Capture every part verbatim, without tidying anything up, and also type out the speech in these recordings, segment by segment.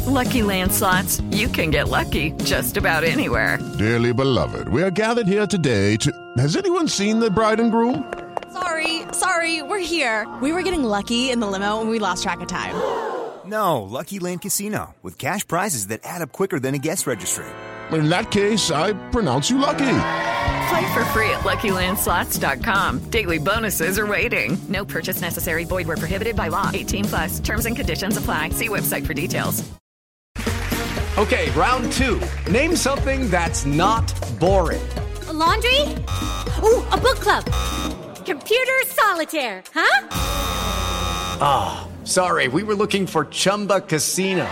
With Lucky Land Slots, you can get lucky just about anywhere. Dearly beloved, we are gathered here today to... Has anyone seen the bride and groom? Sorry, sorry, we're here. We were getting lucky in the limo and we lost track of time. No, Lucky Land Casino, with cash prizes that add up quicker than a guest registry. In that case, I pronounce you lucky. Play for free at Lucky Land Slots dot com. Daily bonuses are waiting. No purchase necessary. Void where prohibited by law. eighteen plus. Terms and conditions apply. See website for details. Okay, round two. Name something that's not boring. A laundry? Ooh, a book club. Computer solitaire, huh? Ah, oh, sorry. We were looking for Chumba Casino.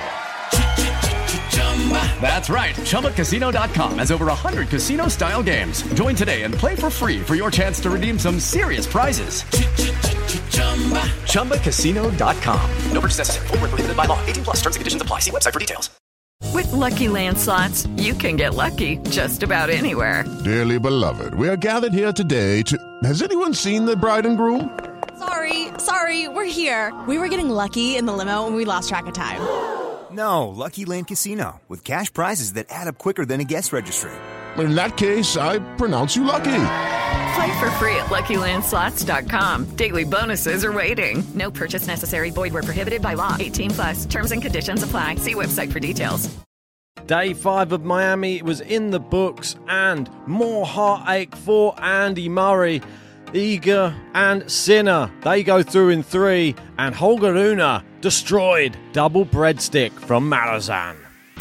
That's right. Chumba Casino dot com has over one hundred casino-style games. Join today and play for free for your chance to redeem some serious prizes. Chumba Casino dot com. No purchase necessary. Void where prohibited by law. eighteen plus. Terms and conditions apply. See website for details. With Lucky Land Slots, you can get lucky just about anywhere. Dearly beloved, we are gathered here today to... Has anyone seen the bride and groom? Sorry, sorry, we're here. We were getting lucky in the limo and we lost track of time. No, Lucky Land Casino, with cash prizes that add up quicker than a guest registry. In that case, I pronounce you lucky. Play for free at Lucky Land Slots dot com. Daily bonuses are waiting. No purchase necessary. Void where prohibited by law. eighteen plus. Terms and conditions apply. See website for details. Day five of Miami was in the books, and more heartache for Andy Murray. Iga and Sinner, they go through in three, and Holger Rune destroyed double breadstick from Malazan.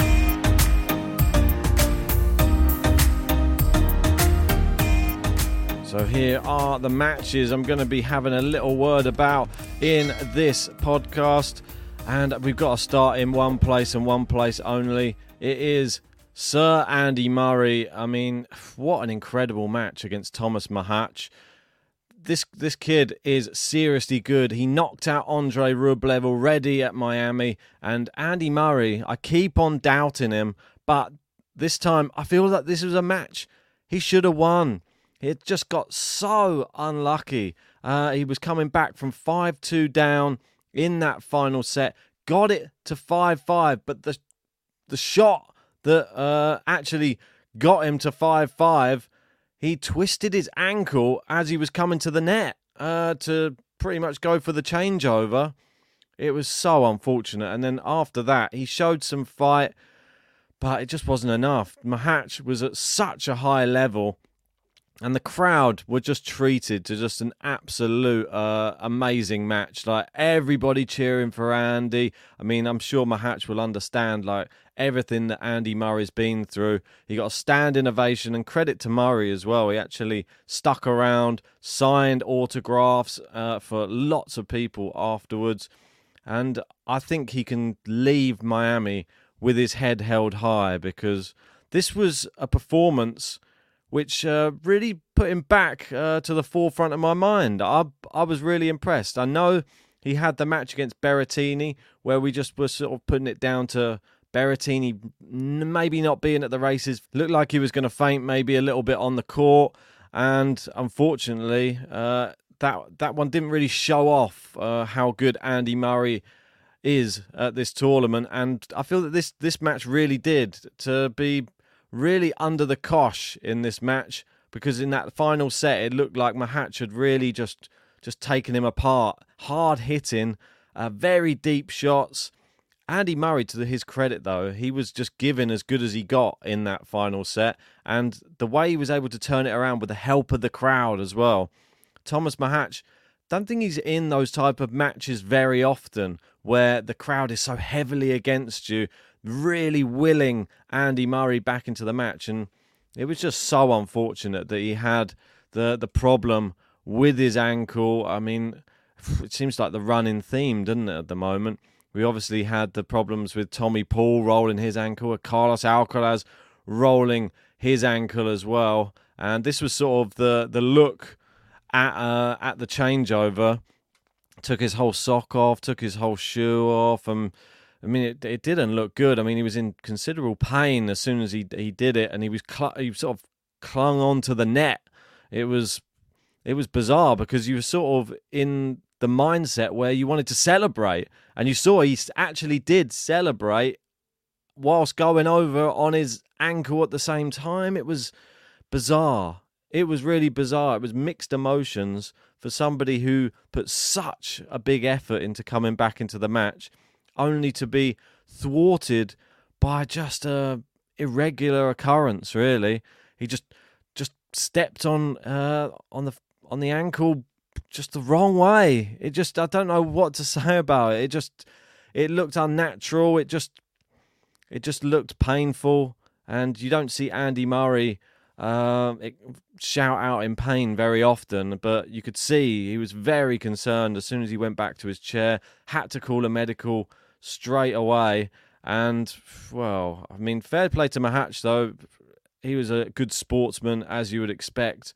So here are the matches I'm going to be having a little word about in this podcast, and we've got to start in one place and one place only. It is Sir Andy Murray. I mean, what an incredible match against Thomas Mahach. This this kid is seriously good. He knocked out Andre Rublev already at Miami. And Andy Murray, I keep on doubting him. But this time, I feel that this was a match he should have won. He had just got so unlucky. Uh, he was coming back from five two down in that final set. Got it to five five. But the, the shot that uh, actually got him to five five... he twisted his ankle as he was coming to the net uh, to pretty much go for the changeover. It was so unfortunate. And then after that, he showed some fight, but it just wasn't enough. Mahach was at such a high level, and the crowd were just treated to just an absolute uh, amazing match. Like, everybody cheering for Andy. I mean, I'm sure Mahach will understand, like, everything that Andy Murray's been through. He got a standing ovation, and credit to Murray as well. He actually stuck around, signed autographs uh, for lots of people afterwards. And I think he can leave Miami with his head held high, because this was a performance which uh, really put him back uh, to the forefront of my mind. I I was really impressed. I know he had the match against Berrettini, where we just were sort of putting it down to Berrettini maybe not being at the races. Looked like he was going to faint maybe a little bit on the court, and unfortunately uh, that that one didn't really show off uh, how good Andy Murray is at this tournament. And I feel that this, this match really did, to be really under the cosh in this match, because in that final set it looked like Mahach had really just just taken him apart. Hard hitting, uh, very deep shots. Andy Murray, to his credit though, he was just giving as good as he got in that final set, and the way he was able to turn it around with the help of the crowd as well. Thomas Mahach, don't think he's in those type of matches very often where the crowd is so heavily against you, really willing Andy Murray back into the match. And it was just so unfortunate that he had the the problem with his ankle. I mean, it seems like the running theme, doesn't it, at the moment? We obviously had the problems with Tommy Paul rolling his ankle, Carlos Alcaraz rolling his ankle as well. And this was sort of the the look at uh, at the changeover. Took his whole sock off, took his whole shoe off, and I mean, it, it didn't look good. I mean, he was in considerable pain as soon as he he did it, and he was cl- he sort of clung onto the net. It was it was bizarre, because you were sort of in the mindset where you wanted to celebrate, and you saw he actually did celebrate whilst going over on his ankle at the same time. It was bizarre. It was really bizarre. It was mixed emotions for somebody who put such a big effort into coming back into the match, only to be thwarted by just a irregular occurrence, really. He just just stepped on uh, on the on the ankle just the wrong way. It just, I don't know what to say about it. It just, it looked unnatural. It just, it just looked painful. And you don't see Andy Murray uh, it, shout out in pain very often, but you could see he was very concerned as soon as he went back to his chair, had to call a medical straight away. And, well, I mean, fair play to Mahatch, though. He was a good sportsman, as you would expect.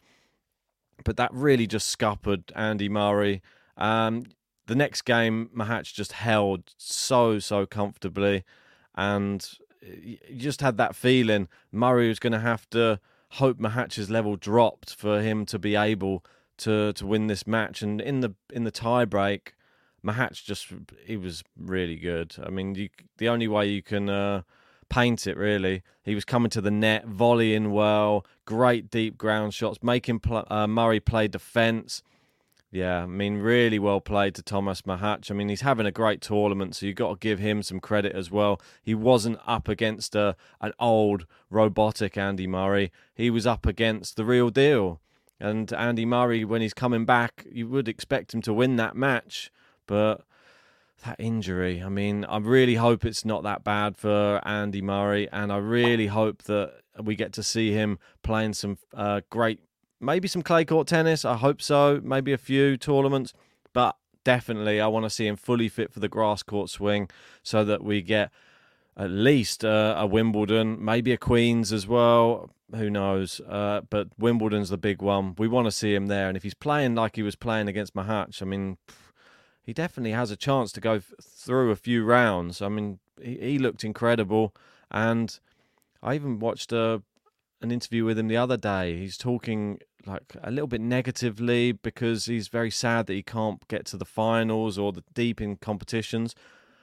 But that really just scuppered Andy Murray. Um, the next game, Mahatch just held so, so comfortably. And you just had that feeling Murray was going to have to hope Mahatch's level dropped for him to be able to, to win this match. And in the in the tie-break, Mahatch just, he was really good. I mean, you, the only way you can uh, paint it, really, he was coming to the net, volleying well, great deep ground shots, making pl- uh, Murray play defence. Yeah, I mean, really well played to Thomas Mahatch. I mean, he's having a great tournament, so you've got to give him some credit as well. He wasn't up against a, an old, robotic Andy Murray. He was up against the real deal. And Andy Murray, when he's coming back, you would expect him to win that match. But that injury, I mean, I really hope it's not that bad for Andy Murray, and I really hope that we get to see him playing some uh, great, maybe some clay court tennis. I hope so, maybe a few tournaments, but definitely I want to see him fully fit for the grass court swing so that we get at least uh, a Wimbledon, maybe a Queen's as well. Who knows? Uh, but Wimbledon's the big one. We want to see him there, and if he's playing like he was playing against Mahatch, I mean, he definitely has a chance to go f- through a few rounds. I mean, he, he looked incredible. And I even watched a, an interview with him the other day. He's talking like a little bit negatively because he's very sad that he can't get to the finals or the deep in competitions.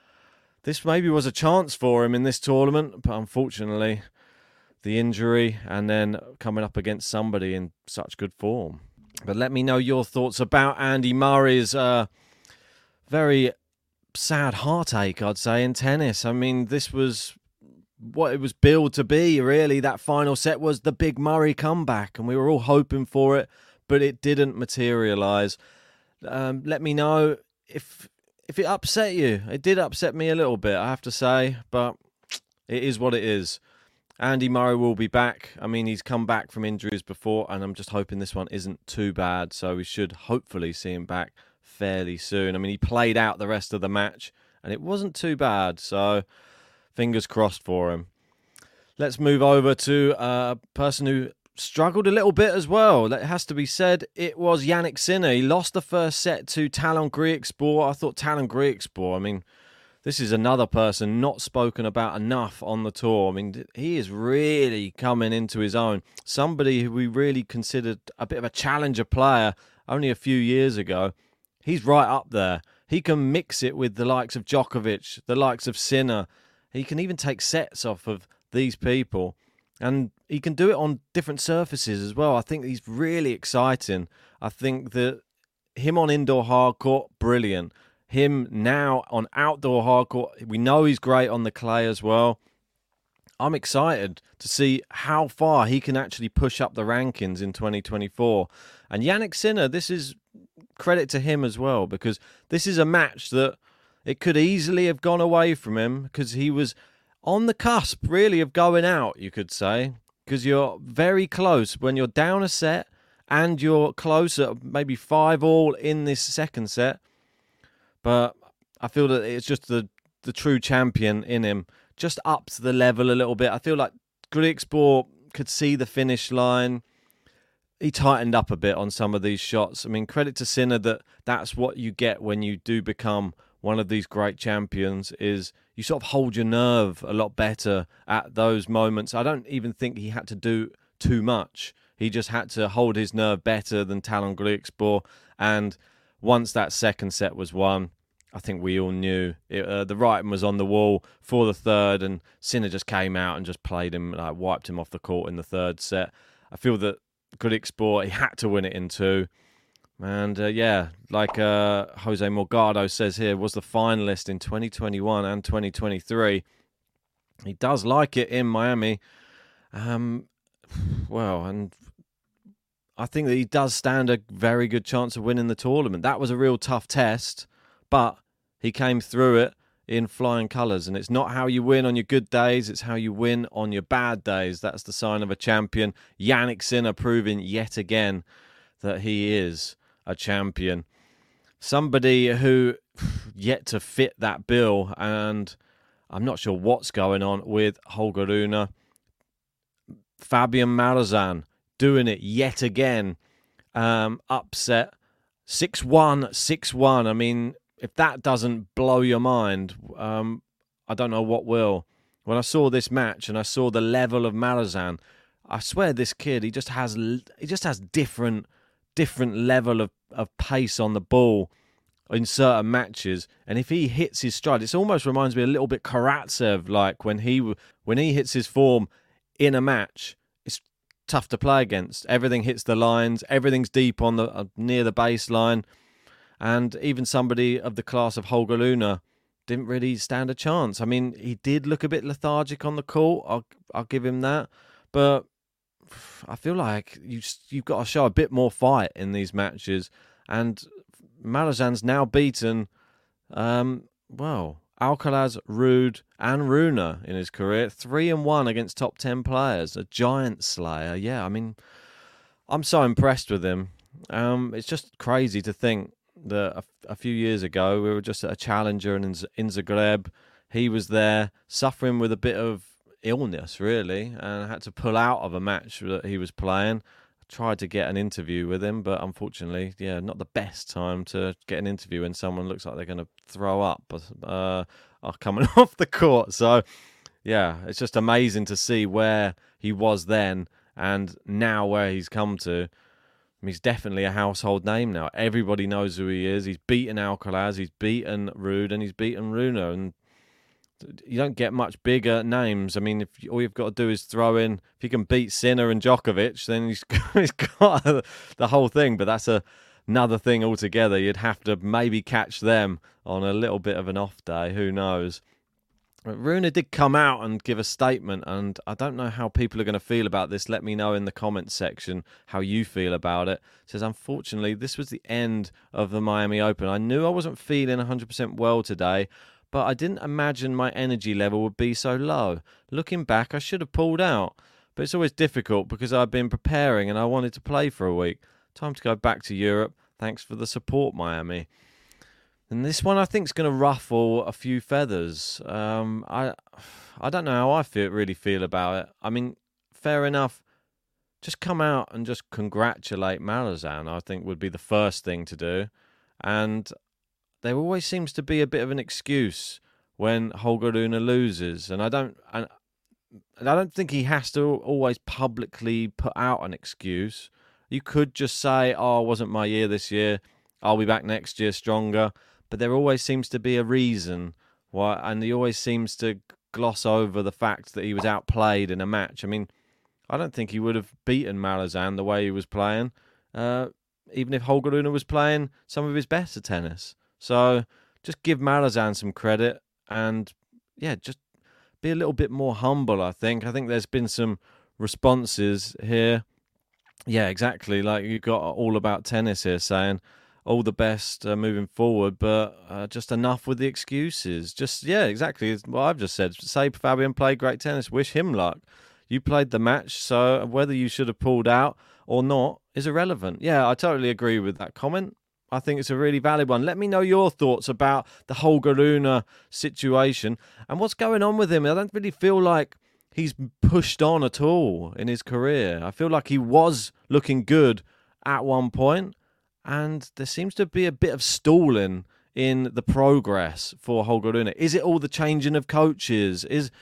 This maybe was a chance for him in this tournament, but unfortunately, the injury and then coming up against somebody in such good form. But let me know your thoughts about Andy Murray's Uh, very sad heartache, I'd say, in tennis. I mean, this was what it was billed to be, really. That final set was the big Murray comeback, and we were all hoping for it, but it didn't materialise. Um, let me know if if it upset you. It did upset me a little bit, I have to say, but it is what it is. Andy Murray will be back. I mean, he's come back from injuries before, and I'm just hoping this one isn't too bad, so we should hopefully see him back fairly soon. I mean, he played out the rest of the match and it wasn't too bad, so fingers crossed for him. Let's move over to a person who struggled a little bit as well. That has to be said. It was Jannik Sinner. He lost the first set to Talon Griekspoor. I thought Talon Griekspoor, I mean, this is another person not spoken about enough on the tour. I mean, he is really coming into his own. Somebody who we really considered a bit of a challenger player only a few years ago. He's right up there. He can mix it with the likes of Djokovic, the likes of Sinner. He can even take sets off of these people. And he can do it on different surfaces as well. I think he's really exciting. I think that him on indoor hardcourt, brilliant. Him now on outdoor hardcourt, we know he's great on the clay as well. I'm excited to see how far he can actually push up the rankings in twenty twenty-four. And Jannik Sinner, this is credit to him as well, because this is a match that it could easily have gone away from him because he was on the cusp, really, of going out, you could say, because you're very close when you're down a set and you're close at maybe five all in this second set. But I feel that it's just the, the true champion in him just ups the level a little bit. I feel like Griekspoor could see the finish line. He tightened up a bit on some of these shots. I mean, credit to Sinner that that's what you get when you do become one of these great champions, is you sort of hold your nerve a lot better at those moments. I don't even think he had to do too much. He just had to hold his nerve better than Talon Griekspoor. And once that second set was won, I think we all knew it, uh, the writing was on the wall for the third, and Sinner just came out and just played him, like wiped him off the court in the third set. I feel that Grigspor, he had to win it in two. And uh, yeah, like uh, Jose Morgado says here, was the finalist in twenty twenty-one and twenty twenty-three. He does like it in Miami. Um, well, and I think that he does stand a very good chance of winning the tournament. That was a real tough test, but he came through it in flying colours. And it's not how you win on your good days, it's how you win on your bad days. That's the sign of a champion. Jannik Sinner proving yet again that he is a champion. Somebody who yet to fit that bill, and I'm not sure what's going on with Holger Rune. Fabian Marozsan doing it yet again. Um, upset. six one, six one. I mean, if that doesn't blow your mind, um, I don't know what will. When I saw this match and I saw the level of Marozsan, I swear this kid, he just has he just has different different level of, of pace on the ball in certain matches. And if he hits his stride, it almost reminds me a little bit Karatsev, like when he when he hits his form in a match, it's tough to play against. Everything hits the lines, everything's deep on the uh, near the baseline. And even somebody of the class of Holger Rune didn't really stand a chance. I mean, he did look a bit lethargic on the court. I'll, I'll give him that. But I feel like you, you've got to show a bit more fight in these matches. And Marozsan's now beaten, um, well, Alcaraz, Ruud and Rune in his career. Three and one against top ten players. A giant slayer. Yeah, I mean, I'm so impressed with him. Um, it's just crazy to think that a, a few years ago we were just at a challenger in, in Zagreb. He was there suffering with a bit of illness, really, and had to pull out of a match that he was playing. I tried to get an interview with him, but unfortunately, yeah, not the best time to get an interview when someone looks like they're going to throw up uh, are coming off the court. So, yeah, it's just amazing to see where he was then and now where he's come to. He's definitely a household name now. Everybody knows who he is. He's beaten Alcaraz, he's beaten Ruud, and he's beaten Rune. And you don't get much bigger names. I mean, if you, all you've got to do is throw in, if you can beat Sinner and Djokovic, then he's, he's got the whole thing. But that's a, another thing altogether. You'd have to maybe catch them on a little bit of an off day. Who knows? Rune did come out and give a statement, and I don't know how people are going to feel about this. Let me know in the comments section how you feel about it. It says, unfortunately, this was the end of the Miami Open. I knew I wasn't feeling one hundred percent well today, but I didn't imagine my energy level would be so low. Looking back, I should have pulled out, but it's always difficult because I've been preparing and I wanted to play for a week. Time to go back to Europe. Thanks for the support, Miami. And this one, I think, is going to ruffle a few feathers. Um, I, I don't know how I feel, really feel about it. I mean, fair enough. Just come out and just congratulate Marozsan, I think, would be the first thing to do. And there always seems to be a bit of an excuse when Holger Rune loses, and I don't, and I don't think he has to always publicly put out an excuse. You could just say, "Oh, it wasn't my year this year. I'll be back next year stronger." But there always seems to be a reason why, and he always seems to gloss over the fact that he was outplayed in a match. I mean, I don't think he would have beaten Marozsan the way he was playing, uh, even if Holger Rune was playing some of his better tennis. So just give Marozsan some credit and, yeah, just be a little bit more humble, I think. I think there's been some responses here. Yeah, exactly. Like you've got All About Tennis here saying, all the best uh, moving forward, but uh, just enough with the excuses. Just, yeah, exactly. It's what I've just said. Say Fabian played great tennis. Wish him luck. You played the match, so whether you should have pulled out or not is irrelevant. Yeah, I totally agree with that comment. I think it's a really valid one. Let me know your thoughts about the Holger Rune situation and what's going on with him. I don't really feel like he's pushed on at all in his career. I feel like he was looking good at one point, and there seems to be a bit of stalling in the progress for Holger Rune. Is it all the changing of coaches? Is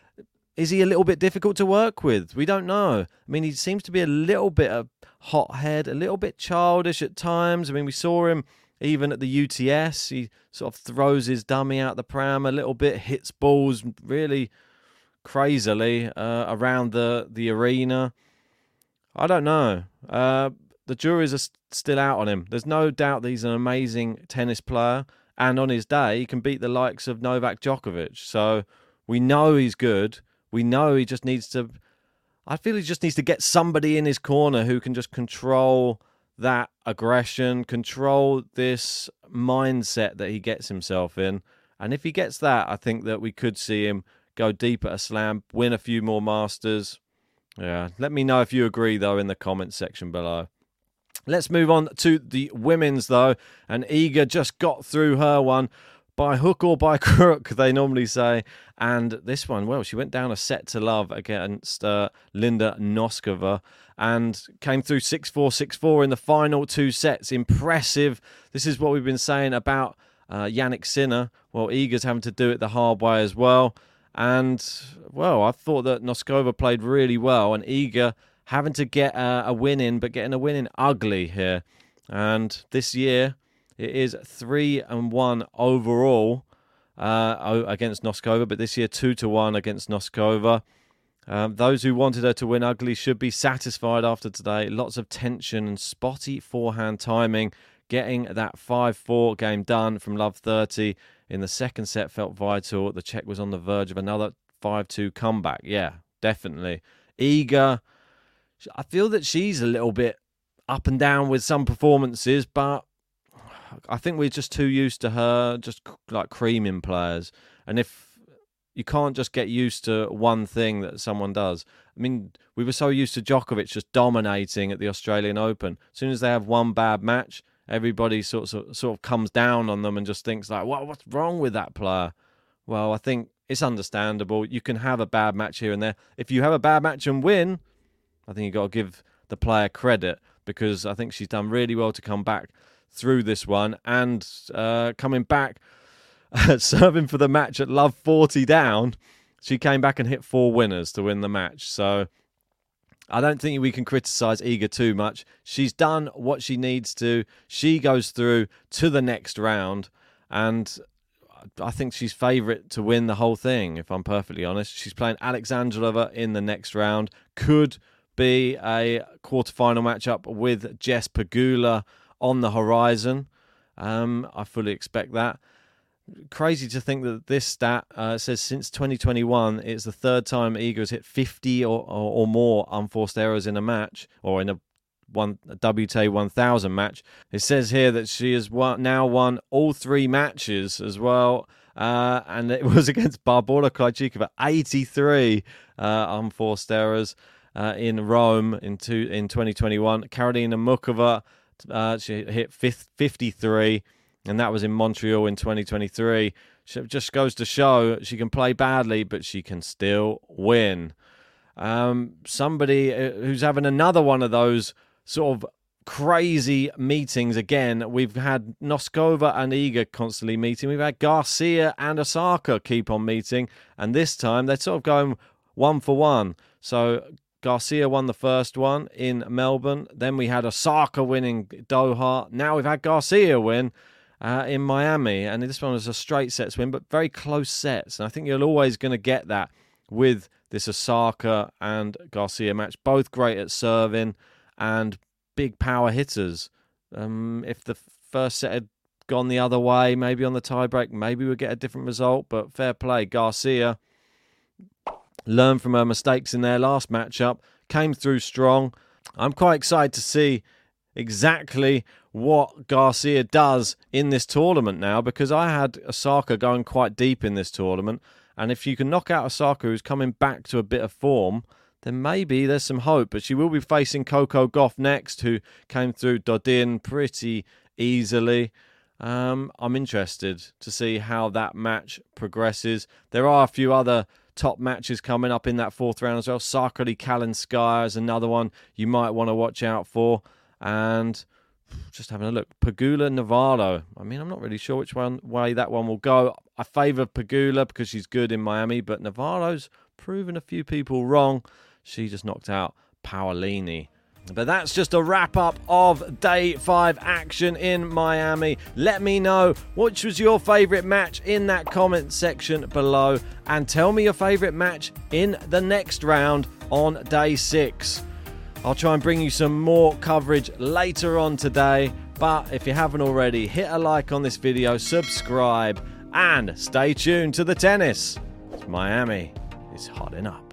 is he a little bit difficult to work with? We don't know. I mean, he seems to be a little bit of hothead, a little bit childish at times. I mean, we saw him even at the U T S, he sort of throws his dummy out the pram a little bit, hits balls really crazily uh, around the, the arena. I don't know. Uh, the juries are st- still out on him. There's no doubt that he's an amazing tennis player, and on his day, he can beat the likes of Novak Djokovic. So we know he's good. We know he just needs to... I feel he just needs to get somebody in his corner who can just control that aggression, control this mindset that he gets himself in. And if he gets that, I think that we could see him go deep at a slam, win a few more Masters. Yeah, let me know if you agree, though, in the comments section below. Let's move on to the women's, though. And Iga just got through her one by hook or by crook, they normally say. And this one, well, she went down a set to love against uh, Linda Noskova and came through six four, six four in the final two sets. Impressive. This is what we've been saying about uh, Jannik Sinner. Well, Iga's having to do it the hard way as well. And, well, I thought that Noskova played really well, and Iga having to get uh, a win in, but getting a win in ugly here. And this year, it is three and one overall uh, against Noskova, but this year two to one against Noskova. Um, those who wanted her to win ugly should be satisfied after today. Lots of tension and spotty forehand timing. Getting that five four game done from Love thirty in the second set felt vital. The Czech was on the verge of another five two comeback. Yeah, definitely. Iga, I feel that she's a little bit up and down with some performances, but I think we're just too used to her just like creaming players. And if you can't just get used to one thing that someone does. I mean, we were so used to Djokovic just dominating at the Australian Open. As soon as they have one bad match, everybody sort of, sort of comes down on them and just thinks like, what, what's wrong with that player? Well, I think it's understandable. You can have a bad match here and there. If you have a bad match and win, I think you've got to give the player credit, because I think she's done really well to come back through this one, and uh, coming back, serving for the match at Love forty down, she came back and hit four winners to win the match. So I don't think we can criticise Iga too much. She's done what she needs to. She goes through to the next round, and I think she's favourite to win the whole thing, if I'm perfectly honest. She's playing Alexandrova in the next round. Could be a quarterfinal matchup with Jess Pegula on the horizon. Um, I fully expect that. Crazy to think that this stat uh, says since twenty twenty-one, it's the third time Iga has hit fifty or, or, or more unforced errors in a match, or in a one a W T A one thousand match. It says here that she has won, now won all three matches as well, uh, and it was against Barbora Krejcikova, eighty-three uh, unforced errors uh, in Rome in two, in twenty twenty-one. Karolina Mukova, uh, she hit fifty-three. And that was in Montreal in twenty twenty-three. It just goes to show she can play badly, but she can still win. Um, somebody who's having another one of those sort of crazy meetings again. We've had Noskova and Iga constantly meeting. We've had Garcia and Osaka keep on meeting. And this time they're sort of going one for one. So Garcia won the first one in Melbourne. Then we had Osaka winning Doha. Now we've had Garcia win Uh, in Miami, and this one was a straight sets win, but very close sets. And I think you're always going to get that with this Osaka and Garcia match. Both great at serving and big power hitters. Um, if the first set had gone the other way, maybe on the tiebreak, maybe we'd get a different result. But fair play, Garcia learned from her mistakes in their last matchup, came through strong. I'm quite excited to see exactly what Garcia does in this tournament now, because I had Osaka going quite deep in this tournament, and if you can knock out Osaka, who's coming back to a bit of form, then maybe there's some hope. But she will be facing Coco Gauff next, who came through Dodin pretty easily. Um, I'm interested to see how that match progresses. There are a few other top matches coming up in that fourth round as well. Sakkari Kalinskaya is another one you might want to watch out for. And just having a look, Pegula Navarro. I mean, I'm not really sure which one way that one will go. I favour Pegula because she's good in Miami, but Navarro's proven a few people wrong. She just knocked out Paolini But that's just a wrap-up of Day five action in Miami. Let me know which was your favourite match in that comment section below. And tell me your favourite match in the next round on Day six. I'll try and bring you some more coverage later on today. But if you haven't already, hit a like on this video, subscribe, and stay tuned to the tennis. Miami is hotting up.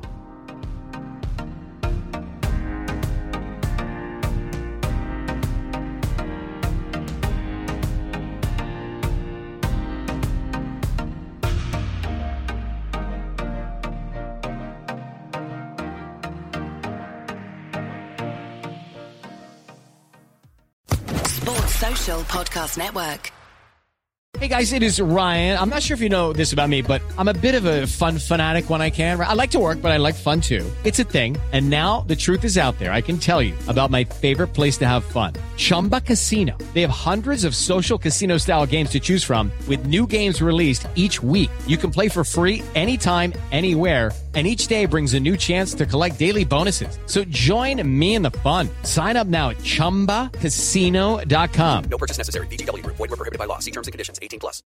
Social Podcast Network. Hey guys, it is Ryan. I'm not sure if you know this about me, but I'm a bit of a fun fanatic when I can. I like to work, but I like fun too. It's a thing. And now the truth is out there. I can tell you about my favorite place to have fun. Chumba Casino. They have hundreds of social casino style games to choose from with new games released each week. You can play for free anytime, anywhere. And each day brings a new chance to collect daily bonuses. So join me in the fun. Sign up now at chumba casino dot com. No purchase necessary. V G W Group. Void where prohibited by law. See terms and conditions. eighteen plus.